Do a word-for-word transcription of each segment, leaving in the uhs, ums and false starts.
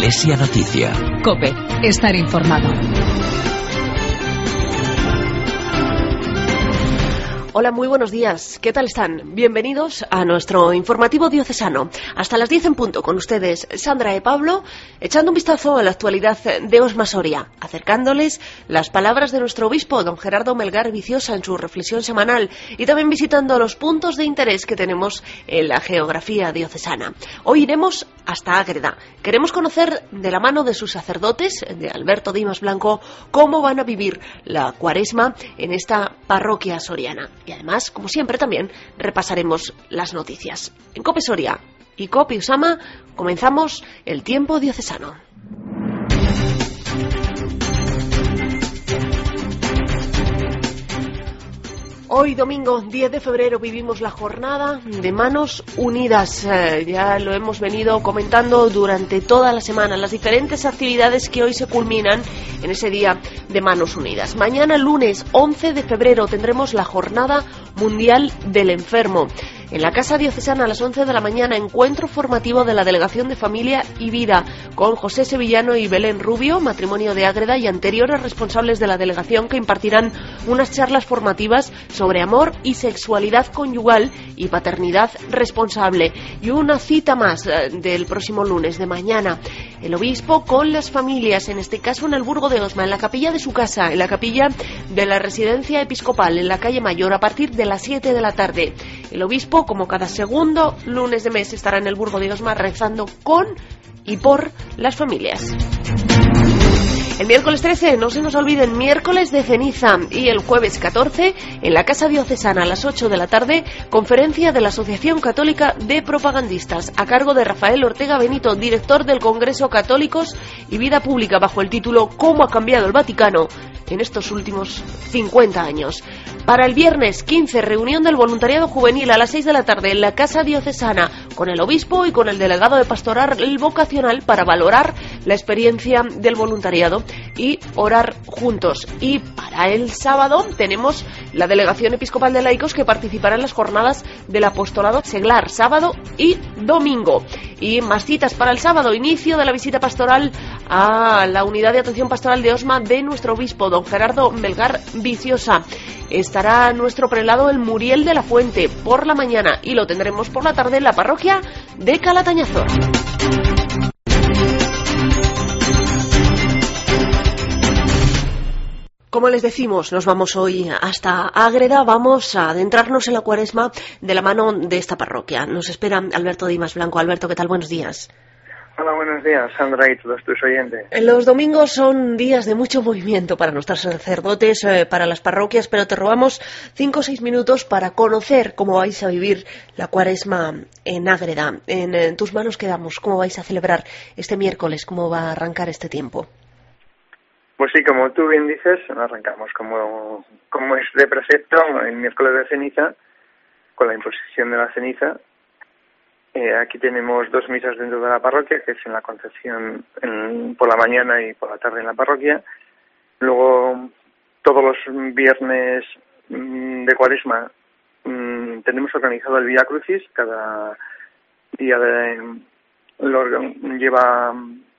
Iglesia Noticia. COPE. Estar informado. Hola, muy buenos días. ¿Qué tal están? Bienvenidos a nuestro informativo diocesano. Hasta las diez en punto con ustedes, Sandra y Pablo, echando un vistazo a la actualidad de Osma Soria, acercándoles las palabras de nuestro obispo, don Gerardo Melgar Viciosa, en su reflexión semanal, y también visitando los puntos de interés que tenemos en la geografía diocesana. Hoy iremos hasta Ágreda. Queremos conocer de la mano de sus sacerdotes, de Alberto Dimas Blanco, cómo van a vivir la Cuaresma en esta parroquia soriana. Y además, como siempre, también repasaremos las noticias. En COPE Soria y COPE Usama comenzamos el tiempo diocesano. Hoy, domingo diez de febrero, vivimos la jornada de Manos Unidas. Eh, ya lo hemos venido comentando durante toda la semana, las diferentes actividades que hoy se culminan en ese día de Manos Unidas. Mañana, lunes once de febrero, tendremos la Jornada Mundial del Enfermo. En la Casa Diocesana, a las once de la mañana, encuentro formativo de la Delegación de Familia y Vida con José Sevillano y Belén Rubio, matrimonio de Ágreda, y anteriores responsables de la delegación, que impartirán unas charlas formativas sobre amor y sexualidad conyugal y paternidad responsable. Y una cita más eh, del próximo lunes, de mañana, el obispo con las familias, en este caso en el Burgo de Osma, en la capilla de su casa, en la capilla de la residencia episcopal, en la calle Mayor, a partir de las siete de la tarde. El obispo, como cada segundo lunes de mes, estará en el Burgo de Osma rezando con y por las familias. El miércoles trece, no se nos olviden, miércoles de ceniza, y el jueves catorce, en la Casa Diocesana, a las ocho de la tarde, conferencia de la Asociación Católica de Propagandistas, a cargo de Rafael Ortega Benito, director del Congreso Católicos y Vida Pública, bajo el título ¿Cómo ha cambiado el Vaticano en estos últimos cincuenta años? Para el viernes quince, reunión del voluntariado juvenil a las seis de la tarde en la Casa Diocesana, con el obispo y con el delegado de pastoral vocacional, para valorar la experiencia del voluntariado y orar juntos. Y para el sábado tenemos la Delegación Episcopal de Laicos, que participará en las jornadas del apostolado seglar, sábado y domingo. Y más citas para el sábado: inicio de la visita pastoral a la unidad de atención pastoral de Osma de nuestro obispo, don Gerardo Melgar Viciosa. Estará nuestro prelado, el Muriel de la Fuente, por la mañana, y lo tendremos por la tarde en la parroquia de Calatañazor. Como les decimos, nos vamos hoy hasta Ágreda. Vamos a adentrarnos en la Cuaresma de la mano de esta parroquia. Nos espera Alberto Dimas Blanco. Alberto, ¿qué tal? Buenos días. Hola, buenos días, Sandra, y todos tus oyentes. Los domingos son días de mucho movimiento para nuestros sacerdotes, eh, para las parroquias, pero te robamos cinco o seis minutos para conocer cómo vais a vivir la Cuaresma en Ágreda. En, en tus manos quedamos. ¿Cómo vais a celebrar este miércoles? ¿Cómo va a arrancar este tiempo? Pues sí, como tú bien dices, arrancamos como, como es de precepto el miércoles de ceniza, con la imposición de la ceniza. Eh, aquí tenemos dos misas dentro de la parroquia, que es en la Concepción en, por la mañana y por la tarde en la parroquia. Luego, todos los viernes mmm, de Cuaresma mmm, tenemos organizado el Vía Crucis. Cada día de, lo lleva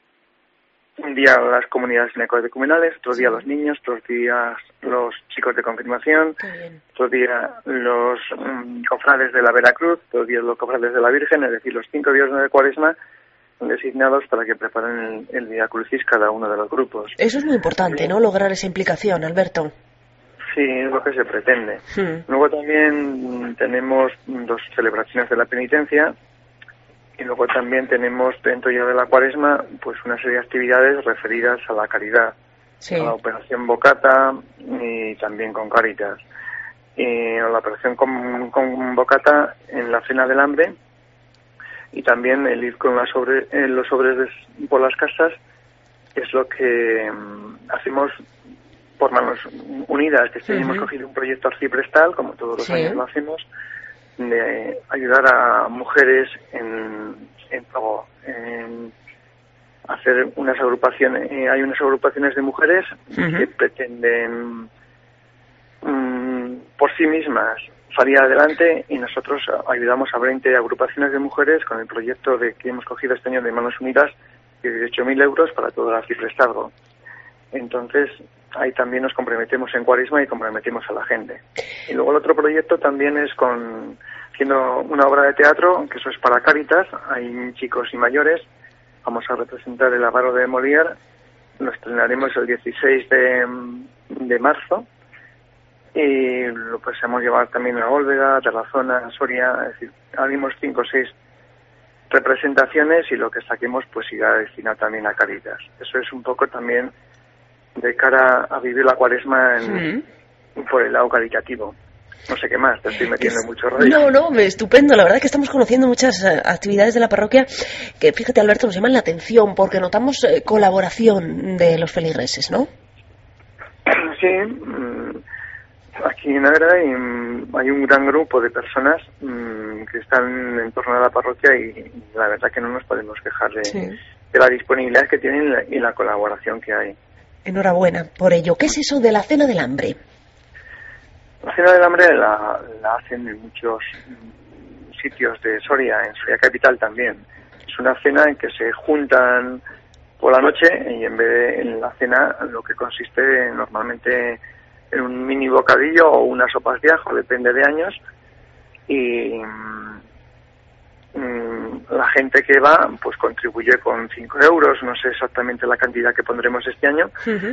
un día las comunidades neocatecumenales, otro día los niños, otros días los chicos de confirmación, otro día los um, cofrades de la Veracruz, otro día los cofrades de la Virgen, es decir, los cinco días de Cuaresma son designados para que preparen el, el Vía Crucis cada uno de los grupos. Eso es muy importante, ¿no?, lograr esa implicación, Alberto. Sí, es lo que se pretende. Hmm. Luego también tenemos dos celebraciones de la penitencia. Y luego también tenemos, dentro ya de la Cuaresma, pues una serie de actividades referidas a la caridad, sí, a la Operación Bocata y también con Cáritas. Y la Operación con, con Bocata en la Cena del Hambre, y también el ir con las sobre, eh, los sobres de, por las casas, es lo que um, hacemos por Manos Unidas, que uh-huh. hemos cogido un proyecto arciprestal, como todos los sí. años lo hacemos, de ayudar a mujeres en, en, en hacer unas agrupaciones. Eh, hay unas agrupaciones de mujeres uh-huh. que pretenden um, por sí mismas salir adelante, y nosotros ayudamos a veinte agrupaciones de mujeres con el proyecto de que hemos cogido este año de Manos Unidas dieciocho mil euros para todo el arciprestazgo. Entonces, ahí también nos comprometemos en Cuaresma y comprometemos a la gente. Y luego el otro proyecto también es con haciendo una obra de teatro, que eso es para Cáritas, hay chicos y mayores. Vamos a representar el Avaro de Molière, lo estrenaremos el dieciséis de marzo y lo pensamos llevar también a Olvega, Tarazona, a Soria, es decir, abrimos cinco o seis representaciones y lo que saquemos pues irá destinado también a Cáritas. Eso es un poco también de cara a vivir la Cuaresma en, sí. por el lado caritativo. No sé qué más, te estoy metiendo es, mucho rollo. No, no, estupendo. La verdad es que estamos conociendo muchas uh, actividades de la parroquia que, fíjate, Alberto, nos llaman la atención porque notamos uh, colaboración de los feligreses, ¿no? Sí, aquí en Ágreda hay, hay un gran grupo de personas mmm, que están en torno a la parroquia y la verdad que no nos podemos quejar de, sí. de la disponibilidad que tienen y la, y la colaboración que hay. Enhorabuena por ello. ¿Qué es eso de la Cena del Hambre? La Cena del Hambre la, la hacen en muchos sitios de Soria, en Soria Capital también. Es una cena en que se juntan por la noche y en vez de en la cena lo que consiste normalmente en un mini bocadillo o unas sopas de ajo, depende de años, y mmm, la gente que va pues contribuye con cinco euros, no sé exactamente la cantidad que pondremos este año, uh-huh.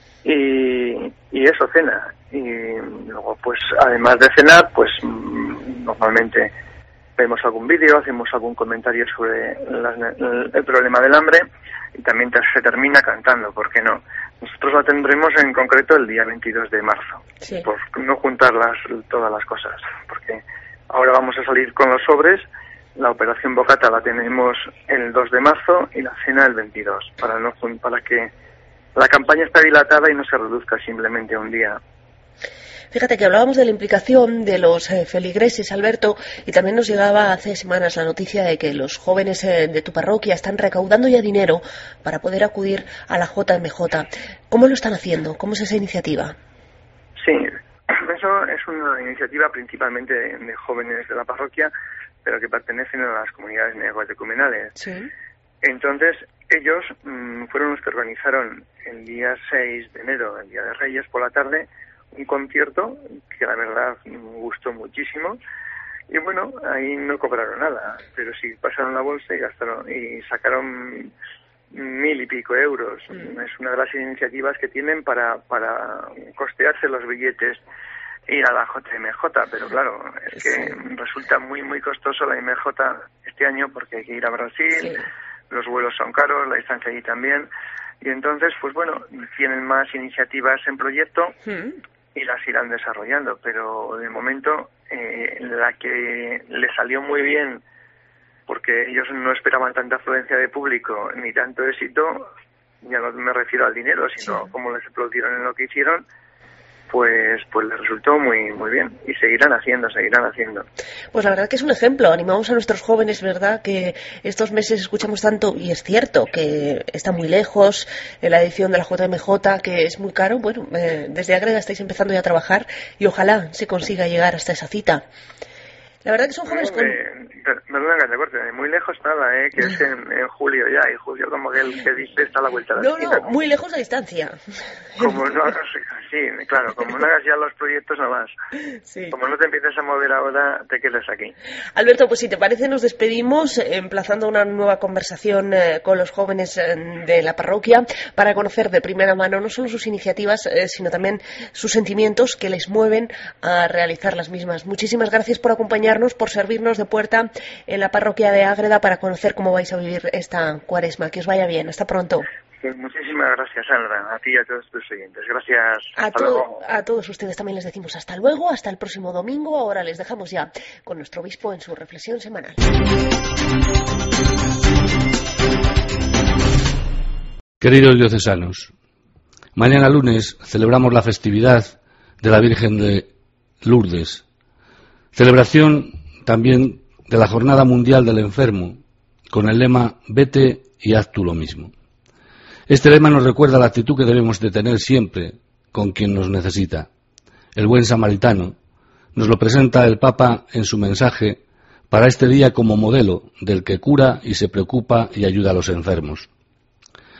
y, y eso, cena. Y luego pues además de cenar pues mmm, normalmente vemos algún vídeo, hacemos algún comentario sobre las, el, el problema del hambre y también se termina cantando, ¿por qué no? Nosotros la tendremos en concreto el día veintidós de marzo, sí. por no juntar las, todas las cosas, porque ahora vamos a salir con los sobres, la operación Bocata la tenemos el dos de marzo y la cena el veintidós, para, no, para que la campaña esté dilatada y no se reduzca simplemente a un día. Fíjate que hablábamos de la implicación de los eh, feligreses, Alberto, y también nos llegaba hace semanas la noticia de que los jóvenes eh, de tu parroquia están recaudando ya dinero para poder acudir a la J M J. ¿Cómo lo están haciendo? ¿Cómo es esa iniciativa? Sí, eso es una iniciativa principalmente de, de jóvenes de la parroquia, pero que pertenecen a las comunidades neocatecumenales. Sí. Entonces, ellos mmm, fueron los que organizaron el día seis de enero, el Día de Reyes, por la tarde, un concierto que la verdad me gustó muchísimo y bueno, ahí no cobraron nada, pero sí pasaron la bolsa y gastaron y sacaron mil y pico euros. Mm. Es una de las iniciativas que tienen para para costearse los billetes e ir a la J M J, pero claro, es que sí. resulta muy muy costoso la M J este año porque hay que ir a Brasil, sí. los vuelos son caros, la distancia allí también, y entonces pues bueno, tienen más iniciativas en proyecto mm. y las irán desarrollando, pero de momento eh, la que le salió muy bien, porque ellos no esperaban tanta afluencia de público ni tanto éxito, ya no me refiero al dinero, sino sí. cómo les aplaudieron en lo que hicieron, pues pues les resultó muy muy bien y seguirán haciendo, seguirán haciendo. Pues la verdad que es un ejemplo, animamos a nuestros jóvenes, ¿verdad? Que estos meses escuchamos tanto, y es cierto que está muy lejos la edición de la J M J, que es muy caro. Bueno, eh, desde Ágreda estáis empezando ya a trabajar y ojalá se consiga llegar hasta esa cita. La verdad que son jóvenes con... Perdona que te corte, muy lejos nada, ¿eh? Que es en, en julio ya, y julio como que el que dice está a la vuelta de la no, esquina. No, no, muy lejos la distancia. Como no, sí, claro, como no hagas ya los proyectos no vas. Sí. Como no te empieces a mover ahora, te quedas aquí. Alberto, pues si te parece nos despedimos, emplazando una nueva conversación eh, con los jóvenes eh, de la parroquia, para conocer de primera mano no solo sus iniciativas, eh, sino también sus sentimientos que les mueven a realizar las mismas. Muchísimas gracias por acompañarnos, por servirnos de puerta en la parroquia de Ágreda para conocer cómo vais a vivir esta Cuaresma. Que os vaya bien. Hasta pronto. Pues muchísimas gracias, Sandra, a ti y a todos tus oyentes. Gracias. A, hasta to- luego. A todos ustedes también les decimos hasta luego, hasta el próximo domingo. Ahora les dejamos ya con nuestro obispo en su reflexión semanal. Queridos diocesanos, mañana lunes celebramos la festividad de la Virgen de Lourdes, celebración también de la Jornada Mundial del Enfermo, con el lema «Vete y haz tú lo mismo». Este lema nos recuerda la actitud que debemos de tener siempre con quien nos necesita. El buen samaritano nos lo presenta el Papa en su mensaje para este día como modelo del que cura y se preocupa y ayuda a los enfermos.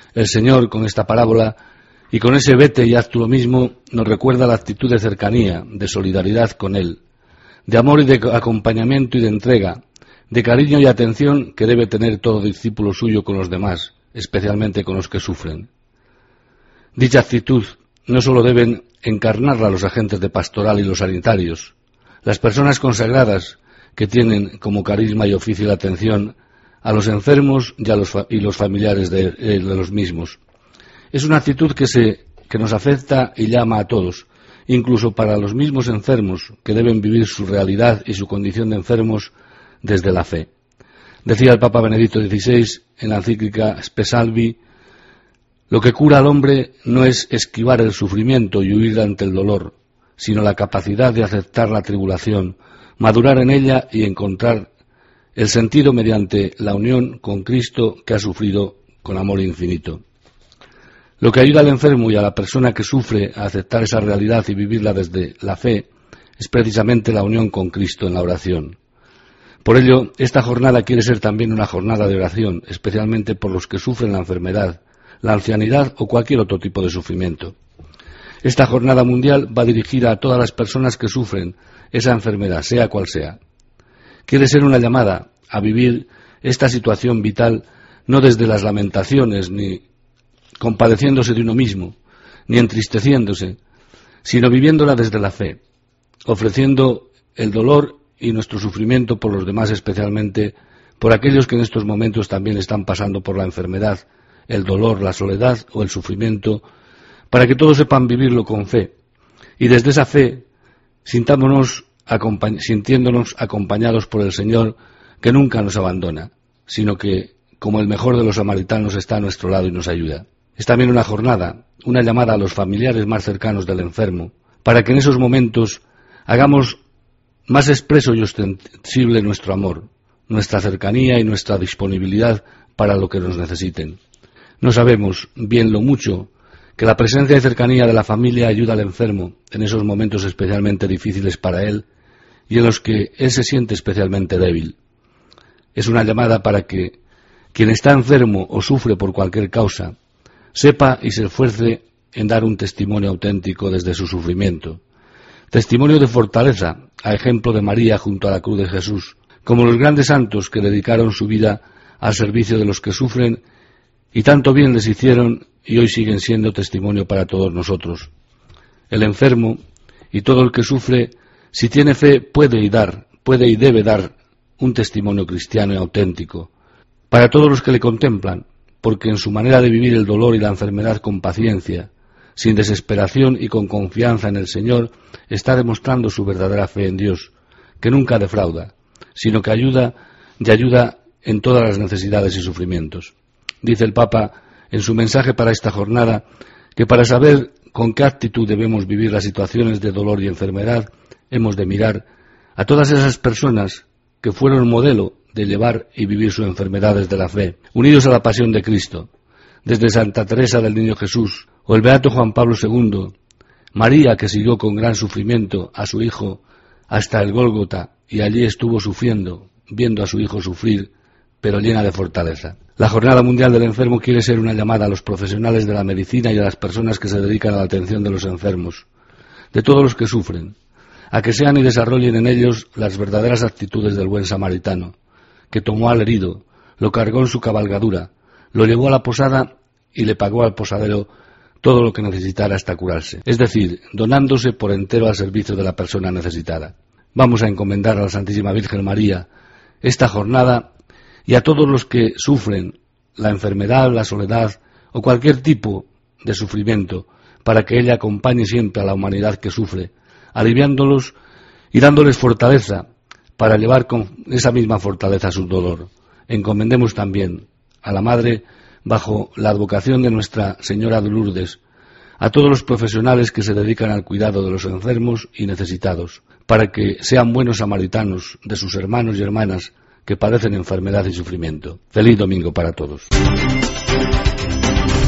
El Señor, con esta parábola y con ese vete y haz tú lo mismo, nos recuerda la actitud de cercanía, de solidaridad con Él, de amor y de acompañamiento y de entrega, de cariño y atención que debe tener todo discípulo suyo con los demás, especialmente con los que sufren. Dicha actitud no solo deben encarnarla los agentes de pastoral y los sanitarios, las personas consagradas que tienen como carisma y oficio la atención a los enfermos y, a los, fa- y los familiares de, de los mismos. Es una actitud que, se, que nos afecta y llama a todos, incluso para los mismos enfermos que deben vivir su realidad y su condición de enfermos desde la fe. Decía el Papa Benedicto dieciséis en la encíclica Spe Salvi: lo que cura al hombre no es esquivar el sufrimiento y huir ante el dolor, sino la capacidad de aceptar la tribulación, madurar en ella y encontrar el sentido mediante la unión con Cristo que ha sufrido con amor infinito. Lo que ayuda al enfermo y a la persona que sufre a aceptar esa realidad y vivirla desde la fe es precisamente la unión con Cristo en la oración. Por ello, esta jornada quiere ser también una jornada de oración, especialmente por los que sufren la enfermedad, la ancianidad o cualquier otro tipo de sufrimiento. Esta jornada mundial va dirigida a todas las personas que sufren esa enfermedad, sea cual sea. Quiere ser una llamada a vivir esta situación vital no desde las lamentaciones, ni compadeciéndose de uno mismo, ni entristeciéndose, sino viviéndola desde la fe, ofreciendo el dolor y nuestro sufrimiento por los demás, especialmente por aquellos que en estos momentos también están pasando por la enfermedad, el dolor, la soledad o el sufrimiento, para que todos sepan vivirlo con fe. Y desde esa fe, sintámonos, acompañ- sintiéndonos acompañados por el Señor, que nunca nos abandona, sino que, como el mejor de los samaritanos, está a nuestro lado y nos ayuda. Es también una jornada, una llamada a los familiares más cercanos del enfermo, para que en esos momentos hagamos más expreso y ostensible nuestro amor, nuestra cercanía y nuestra disponibilidad para lo que nos necesiten. No sabemos bien lo mucho que la presencia y cercanía de la familia ayuda al enfermo en esos momentos especialmente difíciles para él y en los que él se siente especialmente débil. Es una llamada para que quien está enfermo o sufre por cualquier causa sepa y se esfuerce en dar un testimonio auténtico desde su sufrimiento. Testimonio de fortaleza, a ejemplo de María junto a la cruz de Jesús, como los grandes santos que dedicaron su vida al servicio de los que sufren y tanto bien les hicieron y hoy siguen siendo testimonio para todos nosotros. El enfermo y todo el que sufre, si tiene fe, puede y dar, puede y debe dar un testimonio cristiano y auténtico para todos los que le contemplan, porque en su manera de vivir el dolor y la enfermedad con paciencia, sin desesperación y con confianza en el Señor, está demostrando su verdadera fe en Dios, que nunca defrauda, sino que ayuda y ayuda en todas las necesidades y sufrimientos. Dice el Papa en su mensaje para esta jornada que para saber con qué actitud debemos vivir las situaciones de dolor y enfermedad, hemos de mirar a todas esas personas que fueron modelo de llevar y vivir su enfermedad desde la fe, unidos a la pasión de Cristo, desde Santa Teresa del Niño Jesús, o el Beato Juan Pablo segundo, María, que siguió con gran sufrimiento a su hijo hasta el Gólgota, y allí estuvo sufriendo, viendo a su hijo sufrir, pero llena de fortaleza. La Jornada Mundial del Enfermo quiere ser una llamada a los profesionales de la medicina y a las personas que se dedican a la atención de los enfermos, de todos los que sufren, a que sean y desarrollen en ellos las verdaderas actitudes del buen samaritano, que tomó al herido, lo cargó en su cabalgadura, lo llevó a la posada y le pagó al posadero todo lo que necesitara hasta curarse, es decir, donándose por entero al servicio de la persona necesitada. Vamos a encomendar a la Santísima Virgen María esta jornada y a todos los que sufren la enfermedad, la soledad o cualquier tipo de sufrimiento, para que ella acompañe siempre a la humanidad que sufre, aliviándolos y dándoles fortaleza para llevar con esa misma fortaleza su dolor. Encomendemos también a la Madre, bajo la advocación de Nuestra Señora de Lourdes, a todos los profesionales que se dedican al cuidado de los enfermos y necesitados, para que sean buenos samaritanos de sus hermanos y hermanas que padecen enfermedad y sufrimiento. Feliz domingo para todos.